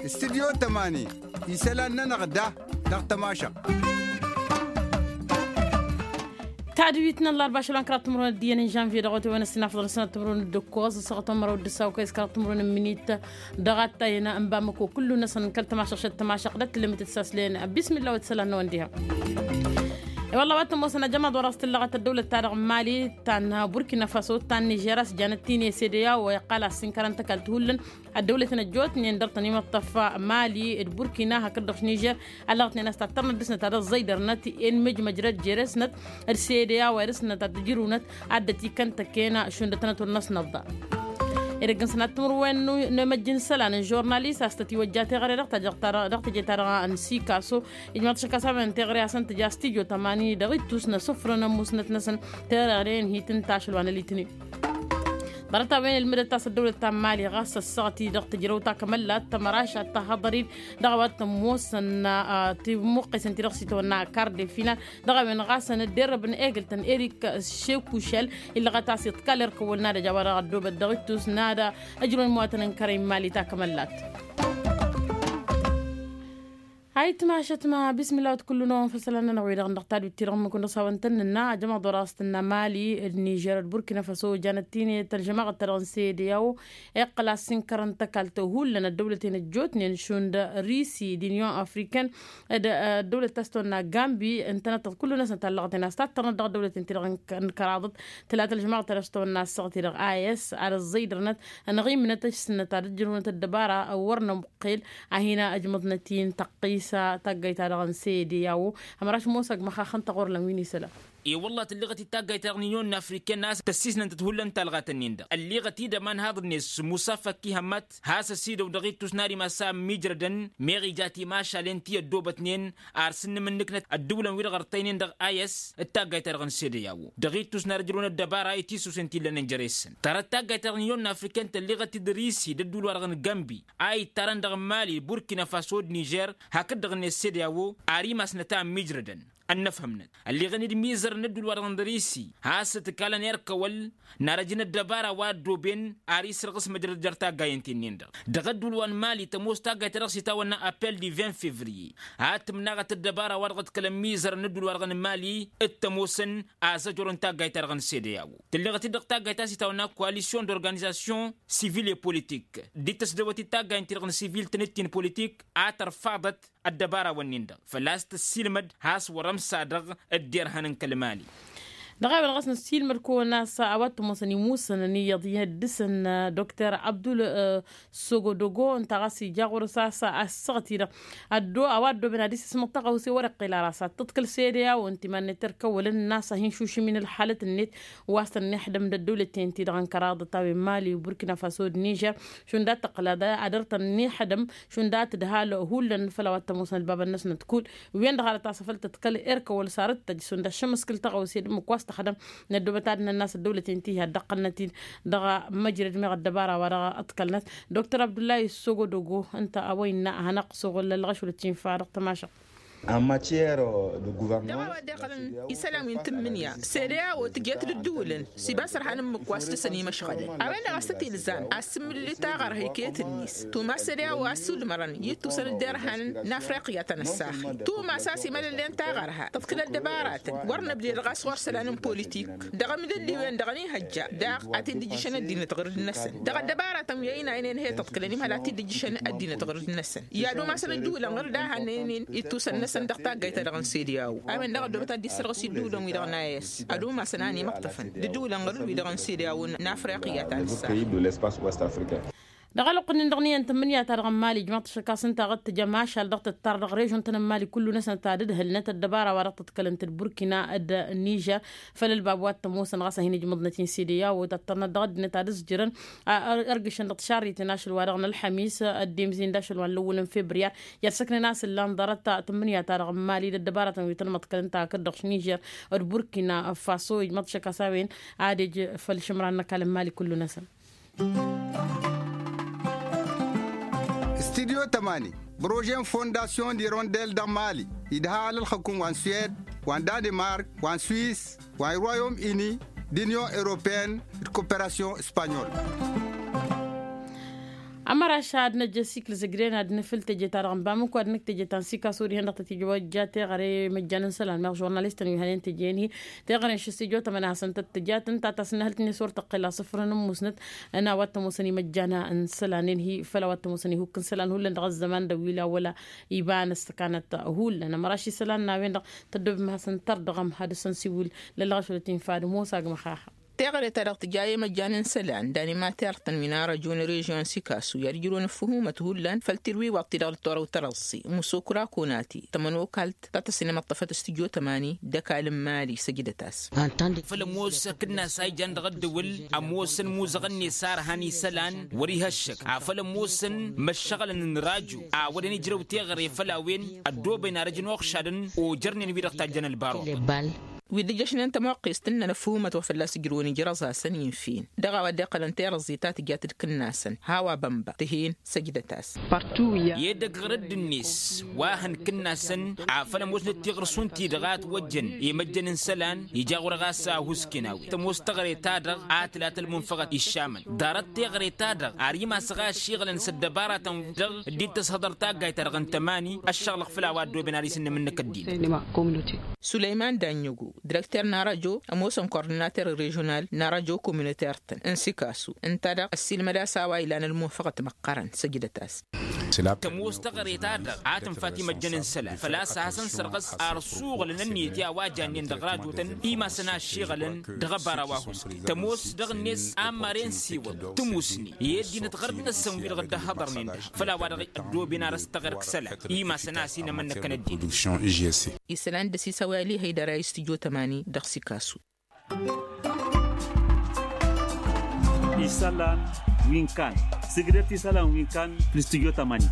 استديو 8 يسالنا نغدا تماشا تعديتنا الله 24 كرات تمرون الديان جانفي دغوتي وانا سنافضل سنه تمرون الدكوز سقط مرو الدساو كيس كرات تمرون منيت دغات تاينا امبامكو كلنا سنكل تماشا شت تماشا قدت لم تتساسلين بسم الله وتسلمنا ونديها والله وقت موسنا جمع دراسة اللغة الدولة التاريخ مالي تان بوركينا فاسو تان نيجيراس جانتيني سيديا ويقال السنكران تكالتهولن الدولة نجوت نيندرتني مطفى مالي بوركينا هكذا نيجر اللغة ناس تطرنا دسنا ترى الزيدر نتي ان مجرد جيرسنت السيديا ويرسنا تدجرونت عدتي كانت كينا شندتنا الناس نفضل إذا سنة تمروين نمجن سلان جورناليست أستطيع وجهات غير رقت جتارا أنسي كاسو إجماع شكاسا من تغري أسن تجاستيجو تماني دغيت توسنا صفرنا موسنت نسن تغرين هي تنتاشل وانا ليتني برتا بين المدة الدولة التامالي غاصة الساعتي دغت جروتا كملت تمراشة تهضرين دغوات موسن تموقس انتي رغسي تونا كاردي فينا دغا من غاصة ندير بن ايجلتن إريك شيكوشل اللي غتاسي تكالر كولنا دا جوارا غدوبة دغيتوس نادا أجرون مواطن كريم مالي تاكملت هاي تماشت ما بسم الله كلنا فصلنا نوير نقتاد بالترغم كنا سوانتنا جمع دراستنا مالي النيجر البوركينا فاسو جانتيني ترجمة الترنسي دياو اقلا سنكرن تكالتو لنا الدولتين الجوتني نشون ريسي دينيون افريكان الدولة تستونا غامبي انتنا كلنا سنتلغتنا استاترنا دولتين ترغن كراضت ثلاثة الجماعة ترستونا الصغتي رغ ايس على الزيدرنت نغيم من تجسنا ترجلون الدبارة اورنا مقيل اهينا اجمضنتين تقيس تاقاي تارغن سيدي ياو همراش موسق مخا خنطة غور لنويني سلا اي والله اللغة تاقاي تارغنيون افريكان ناس تسيسنا تتهولن تلغة النيندا اللغة تيدا من هذا الناس مصافة كي همت هاسا سيدا ودغيت تسناري مسا ميجردن ميغي جاتي ماشا لنتي الدوبتنين ارسن من نكنت الدولة ويرغرتينين دغ ايس التاقاي تارغن سيدي ياو دغيت تسنار جلون الدبارة ايتيسو سنتي لننجريسن ترى التاقاي تارغنيون افريكان اللغة تدريسي ددول ورغن جنبي اي تاران دغ مالي بوركينا فاسو نيجر هكذا غني السيد ياو اريماس نتا ميجردن أن فهمنا اللي غني الميزر ندو الورندريسي هاسة كالا نيركول نارجين الدبارة وادو بين أريس رقص مجرد جرتا غاينتين نيندا دغدو الوان مالي تموستا غايت رقصي تاوانا أبيل دي 20 فيفري هات مناغة الدبارة وارغت كلام ميزر ندو الورغن مالي التموسن أزجرون تا غايت رغن سيدياو تلغة تدقتا غايتاسي تاوانا كواليسيون دورغانيزاسيون سيفيل اي بوليتيك دي تسدوتي تا غاينتي رغن سيفيل تنتين بوليتيك آتر الدبارة والنيندا فلاست السيلمد هاس ورمسا دغ الديرهن كلمالي دغاي الغسن ستيل مركو ناس اوات موسني موسن ني يضيه دسن دكتور عبدول سوغو دوغو انت غاسي جاغور ساسا اسغتي الدو اوات دو بناديس اسمه تقوسي ورق الى راسات تدخل سيريا وانت ما نتركول الناس هين شوشي من الحاله النت واصل نحدم من الدولتين تي دغن كراض تاوي مالي وبوركينا فاسو نيجر شون دات تقلادا ادرت نحدم شون دات دهال هولن فلوات موسن الباب الناس تقول وين دغال تصفلت تتكل اركول صارت تجسون الشمس كل تقوسي مكواس خدم ندو بتاعنا الناس الدولة تنتهي دقلنتين دغا مجرد مغ الدبارة ورغا أتكلنت دكتور عبد الله السوغو دوغو أنت أوينا هنقصو للغش والتين فارق تماشا En matière de gouvernement, يسلم ينتمنيا سريع وتجيت للدول سيباسر حنم مكواست سني مشغله أولا غستي لزان أسم اللي تاغر هيكيت النيس تو ما سريع واسول مرن يتوصل الدير حن نافريقيا تنساخي تو ما ساسي مال اللي تاغرها تذكر الدبارات ورنا بدي الغاس ورسلان بوليتيك دغم اللي وين دغني هجا داغ اتي ديجيشن الدين تغرد الناس دغ الدبارات ميينا عينين هي تذكرني ما اتي ديجيشن الدين تغرد الناس يا دو مثلا الدول غير ده هنين يتوصل سندقتا غايتا دغن سيدياو امن دغ دوتا دي سرغسي دودون وي دغن نايس ادو ما سناني مقتفن دول غير وي دغن سيدياو نافريقيا تاع دغلق ندغني انت من يا ترغم مالي جماعه شكاس انت غت جماش ضغط الترغ ريجون تن مالي كل ناس تعدد هلنت الدباره ورطت كلنت البوركينا النيجر فللبابوات موسن غاسه هنا جمضنتين سيديا وتطرنا دغد نتادس جرن ارقش نط شاري تناشل ورغن الحميس الديمزين داشل الاول فبراير يسكن ناس اللي انضرت 8 ترغم مالي الدباره تنمت كلنت كدغش نيجر البوركينا فاسو جماعه شكاساوين عادي فالشمران كلام مالي كل ناس استديو 8 بروجين فونداسيون دي رونديل دا مالي يدها للحكومة وان سويد وان دنمارك وان سويس وان رويوم إني دينيون أوروبيان كوبيراسيون إسبانيول أمر شاد نجسيك لزجرين هاد نفل تجي تارغم بامك وادنك تجي تنسيكا سوري هنا تجي وجات غري مجانا سلام مغ جورناليست يهانين تجيني تغري شستيجو تمنا حسن تتجات انت تسنهلتني صورة قلا صفر مسند أنا واتموسني مجانا انسلانين هي فلا واتموسني هو كنسلان هو لندغ الزمان دويلا ولا يبان استكانت هو لنا مراشي سلان ناوين تدب ما حسن تردغم هذا سنسيول للغشلتين فاد موسى مخاخ تغري ترقت جاي مجانا سلان داني ما ترقتن منارة جون ريجيون سيكاسو يرجلون فهومة هولان فالتروي وقت دغل الطورة وترصي موسوكرا كوناتي تمنو كالت تاتا سينما طفت استجيو تماني دكا المالي سجدتاس فلموس كنا سايجان دغدول اموسن موزغني سار هاني سلان وريها الشك فلموسن مشغل نراجو ودني جرو تغري فلاوين الدوبين رجن وخشادن وجرني نبيرق تاجن البارو ويدي جشن انت موقع استنى نفهومة وفلاس جروني جرزها سنين فين دغا وداقل انتير الزيتات جاتت كناسن هاوا بمبا تهين سجدتاس يدق غرد الناس واهن كناسن عافلا موزن تغرسون تيدغات وجن يمجن سلان يجاغر غاسا هسكناوي تموستغري تادغ عاتلات المنفغة الشامل دارت تغري تادغ عريما سغا شيغلا سدبارة تنفغ ديت تصدر تاقاي ترغن تماني الشغلق فلاوات دو بناري سن منك الدين سليمان دانيوغو ديريكتور ناراجو اموسم كورديناتور ريجونال ناراجو كوميونيتير انسيكاسو انتدق السلمدا ساوا الى الموافقه مقرن سجدتاس تموس تغري تادغ عاتم فاطمه جنن سلا فلاس حسن سرقس ارسوغ لننيتيا واجانين دغراجوتن ايما سنا شيغلن دغبارا واهوس تموس دغنيس امارين سيو تموسني يدي نتغرد السم بالغد حضرنين فلا وادغ دو بينا رستغرق سلا ايما سنا سينا من كندي إسلام دسي سوالي هيدا استجو تماني دخسي كاسو إسلام وين كان سيجرتي إسلام وين كان استجو تماني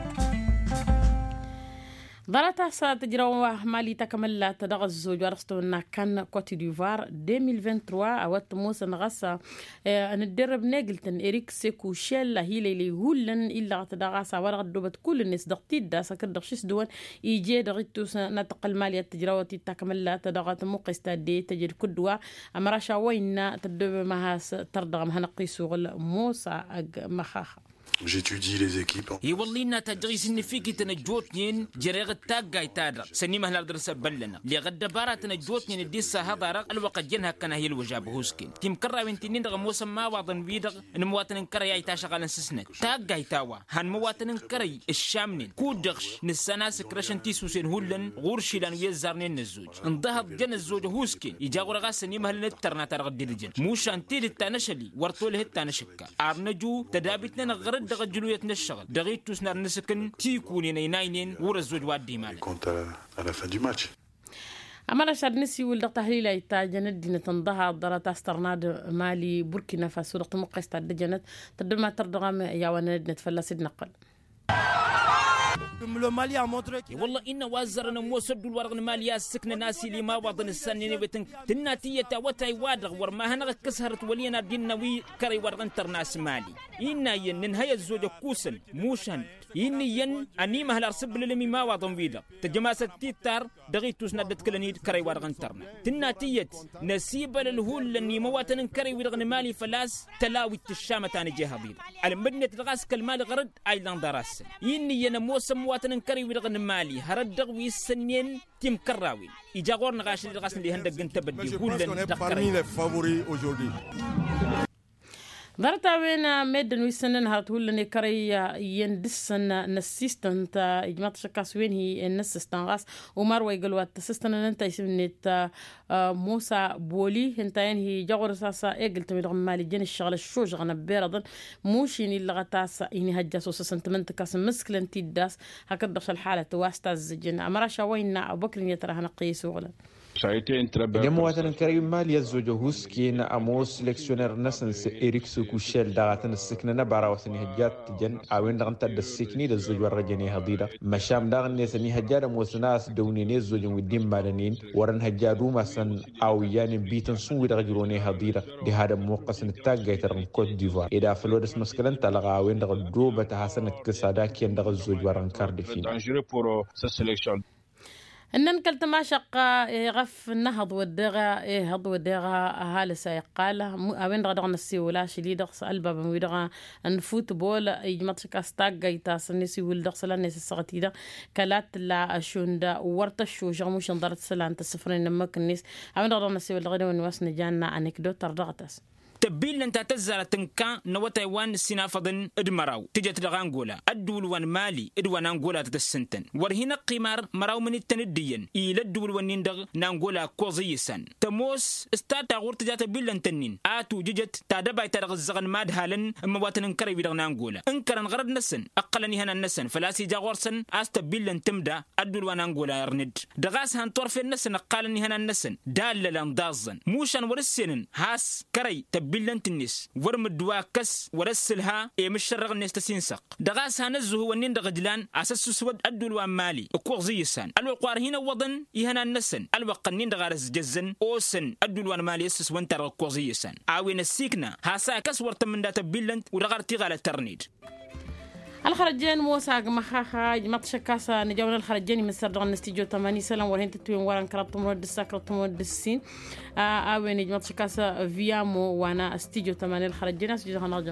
ضرطة ستجروا مالي تكمل تدغ الزوج ورستونا كان كوتي ديفوار 2023 أوت موسى نغسا ندرب ناقلتن إريك سيكو شيل هي لي هولن إلا تدغاسا ورغ دوبت كل الناس دغتيد دا سكر شيس دون يجي دغيتو نتقل مالي تجروا تكمل تدغ مقيستا دي تجد كدوا أمراشا وين تدب مهاس تردغ مهنقيسو موسى مخاخا J'étudie les équipes. يولينا تجريس نفيكي تنجوتين جريغ التاقاي تادر سنيمه الادرس بلنا اللي غدا بارا تنجوتين الديسا هذا رق الوقت جنها كان هي الوجاب هوسكين تيم كرا وينتين دغ موسم ما واضن بيدغ ان مواطن كري اي تاشغال سسنت تاقاي تاوا هان مواطن كري الشامنين كودغش نسناس كرشنتي سوسين هولن غورشيلان ويزارنين الزوج انضهض جن الزوج هوسكين يجاغور غا سنيمه النترنا ترغ ديلجن موشان تيل التانشلي ورطوله التانشكا ارنجو تدابتنا نغرد دغ جلوية الشغل دغيت تسنر نسكن تيكونين يناينين ورزوج وادي مالك كنت على fin du match. أمر شرنسي ولد تحليل يتاجنت دينة تنضها ضرات استرناد مالي بوركينا فاسو دقت مقيس تدجنت تدما تردغم يا وناد نتفلس نقل والله إن وزرنا موسد الورق المالية سكن ناسي لما وضن السنين بتن تناتية وتاي وادغ ورما هنغ كسهرت ولينا دينوي كري ورق انترناس مالي إنا ين هيا الزوج كوسن موشن إني ين أني مهل أرسب للمي ما وضن بيدا تجماسة تيتار دغيت تسندت كلني كري ورق انترنا تناتية نسيب للهول لني مواتن كري ورق مالي فلاس تلاوي الشامة تاني جهة بيدا المبنية الغاس كالمال غرد أيضا دراس إني ين موسم مواتن كري ورغن مالي هردغ ويسنين تيم كراوي إجاغور نغاش الغاس اللي هندق انتبدي هولن دقري ضرطة وين ميدن ويسنن هاتولني كري يندسن نسيستن تا إجماع شكاس وين هي النسيستن غاس ومروي قلوات تسيستن انتا يسمنيت موسى بولي انتين هي جاغور ساسا اقلت من مالي جن الشغل الشوج غنا بيرضن موشيني اللي غتاسا إني هجاسو سنتمنت كاس مسكلن تيداس هكذا الحالة واستاز جن أمراشا وين أبو بكر يترى قيسو غلا جمواتن كريم مال يزوج هوسكين أموس سلكسيونير نسنس إريك سوكوشيل داغتن السكنة برا وسني هجات جن أوين دغن تد السكني للزوج ورجني هضيرة مشام دغن نسني هجات موسناس دوني نزوج ودين مالنين ورن هجادو مسن أو يعني بيتن سوي رجلوني هضيرة لهذا موقس نتاج جيترن كوت ديفوار إذا فلورس مسكلن تلقى أوين دغن دوبة حسن كسادا كين دغن الزوج ورن كاردفين إنن كلت ما شق غف النهض ودغا هض ودغا هالس يقاله أبين غدغنا السيولا شلي دغس ألبا بمودغا نفوت بول يجمعك أستاج يتاس النسي ولدغ سلان نس الصغتيدا كلات لا شوندا ورتشو جاموش نضرت سلان تسفرين نمك الناس أبين غدغنا السيولا غدا ونواس نجانا أنكدوت تردغتاس تبين لن تتزال تنكا نو تايوان سينافضن ادمراو تجت لغانغولا الدول وان مالي ادوان انغولا تتسنتن ورهنا قمار مراو من التنديين الى الدول ونندغ نانغولا كوزيسان تموس استاتا غورت جات بيلن تنين اتو ججت تادباي ترغزغن ماد هالن مواتن كري بيدغ نانغولا انكرن غرد نسن اقلني هنا النسن فلاسي جاغورسن است بيلن تمدا الدول وان انغولا يرند دغاس هان طرف النسن قالني هنا النسن داللن دازن موشن ورسنن هاس كري بلن تنس ورم الدواكس ورسلها مشرغ الناس تسينسق دغاس هنزه ونين دغجلان اساس سود الدول ومالي اكو زيسان الوقار هنا وضن يهنا النسن الوقنين دغارس جزن اوسن الدول ومالي اسس وانتر اكو زيسان عاوين السيكنا هاسا كسور من دات بلن ودغار تيغال الترنيد الخرجين موسى مخاخا متشكاسا نجاون الخرجين من سردغن استيجو 8 سلام ورهن تتوين وران كراتم ورد الساكرتم ورد السين اوين متشكاسا فيامو وانا استيجو 8 الخرجين استيجو هنرجم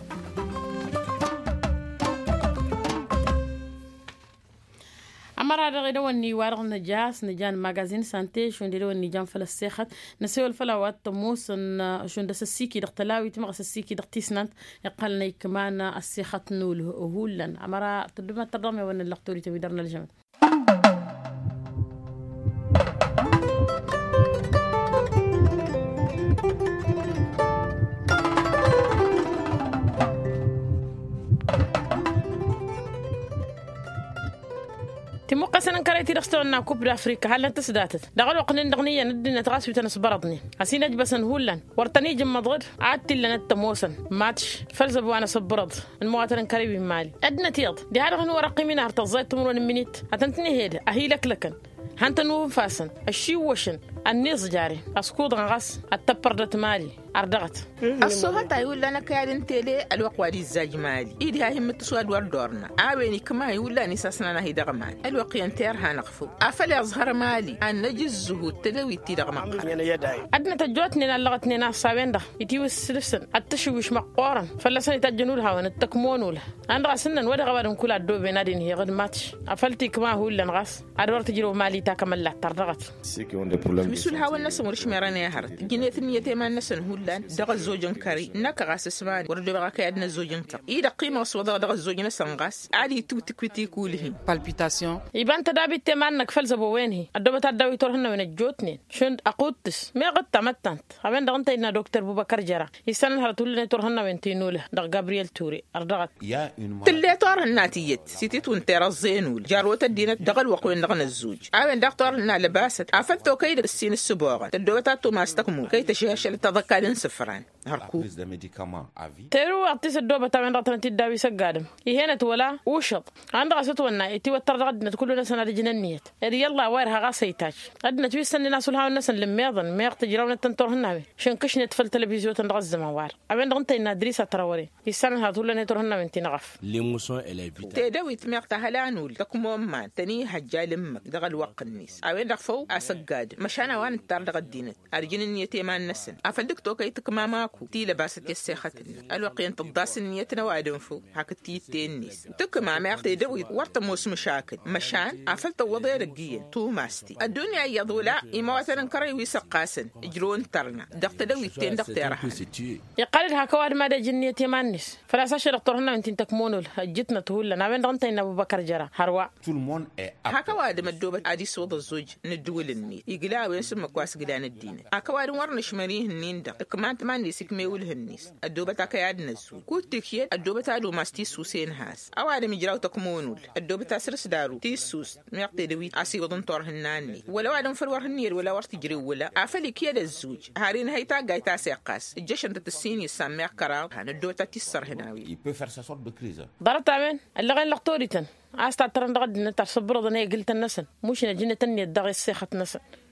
أمر هذا غير وني وارغ نجاس نجان ماجازين سانتي شون ديرو نجان فلسيخت نسوي الفلاوات تموس شون دس السيكي دختلاوي تمغس السيكي دختيسنانت يقلنا كمان السيخت نول هولن أمر تدوما ترضمي ون اللقطوري تبيدرنا الجمل تمقسنا كريتي دختونا كوب افريقيا هل انت سداتت دغلو قنين دغنيه ندنا تغاسو تنسبرضني اسينج بسن هولن ورتني جم مضغد عادت لنا التموسن ماتش فلزب وانا صبرض المواطن كريم مالي ادنا تيض دي هذا هو رقمي نهار تزايد تمرون منيت اتنتني هيدا اهيلك لكن هانتنو فاسن الشي وشن النيز جاري اسكود غاس التبردت مالي أردغت الصوت يقول لنا كادن تلي الوقوادي الزاج مالي إيدي هاي متسواد وردورنا أويني كما يقول لنا نساسنا نهي دغمان الوقي انتير هنقفو أفل يظهر مالي أن نجزه التلوي تدغمان أدنا تجوتني لغتني ناس ساوين يتيو السلسن التشويش مقورا فلسان يتجنولها ونتكمونولها أنا غاسنا ودغ وادم كل الدو بنادين هي غد ماتش أفلتي كما هو اللي نغاس أدور تجيرو مالي تاكمل لا تردغت مسؤول هاو الناس مرش ميراني هرت جنيت النيتي ما الناس هولان دغ الزوجن كاري نك غاس اسماني وردو بغا كيدنا الزوجن كار إذا قيمة وصودا دغ الزوجن سنغاس عادي تو تكويتي كولهم بالبيتاسيون يبان تدابي تمان نك فلزبو وينهي الدو تداوي تورهنا وين الجوتني شند أقوتس ما قد تمتنت هبين دغنت إن دكتور بوبكر جرا يسنن هرتولنا تورهنا وين تينوله دغ جابرييل توري أردغت تلي تورهنا تيت سيتيت وانتر الزينول جاروت الدينة دغ الوقوين دغن الزوج عاون دكتور لنا لباست عفتو كيد السين السبوغة تدو تاتو ما استكمو كي تشهش لتذكرين سفران هركو تيرو أعطيس الدوبة تمن راتنا تداوي سجادم يهنا ولا وشط عندها ستونا يتي وتردغدنا كلنا سنة جنانية يلا ويرها غاسيتاج أدنا تويسن الناس والها والناس اللي ميضن ما يقتجرون التنتورهن شنكشنا تفل تلفزيون تنغزم وار أبين دغنت إن دريسة تراوري يسنها تقولنا تورهن من تنغف ليموسون إليفيتا تداوي تميقتا هلانول تكمو ما تني حجال دغل وق الناس أبين دغفو أسجاد مشانا وان تردغ الدينة أرجين النيتي ما النسن أفلدك توكي تكما ماكو تي لباست يسيختنا الوقين تضاس النيتنا وادن فو هكتي تينيس تكما ما تداوي ورت موس مشاكل مشان أفلت وضع رجية تو ماستي الدنيا يضولا إمواتنا كري ويسقاسن جرون ترنا دقت داوي تين دقت رح يقال هكواد ما ده جنيتي ما الناس فلا ساشر دكتورنا أنت تكمونول جتنا تقول لنا وين دغنت إن أبو بكر جرا هروا هكواد مدوبة عادي صوت الزوج ندول النيت يقلا وين سمك كواس قدان الدين هكواد ورنش مريه النين ده كمان تمان يسك ميول هنيس الدوبة تكياد نزول كوت تكيد الدوبة تادو ماستي سوسين هاس أو عادم يجراو تكمونول الدوبة تاسرس دارو تيسوس ميقتي دوي عسي وضن طور هناني ولا عادم فرور هنير ولا ورت جري ولا عفلي كيد الزوج هارين هيتا جاي تاسي قاس الجيش انت تسيني يسمع كراو هن الدوبة تيسر هناوي ضربت عمين اللي غير لقطوريتن عاست ترند غد نتر صبر ضني قلت النسن مش نجينا تني الدغ السيخة نسن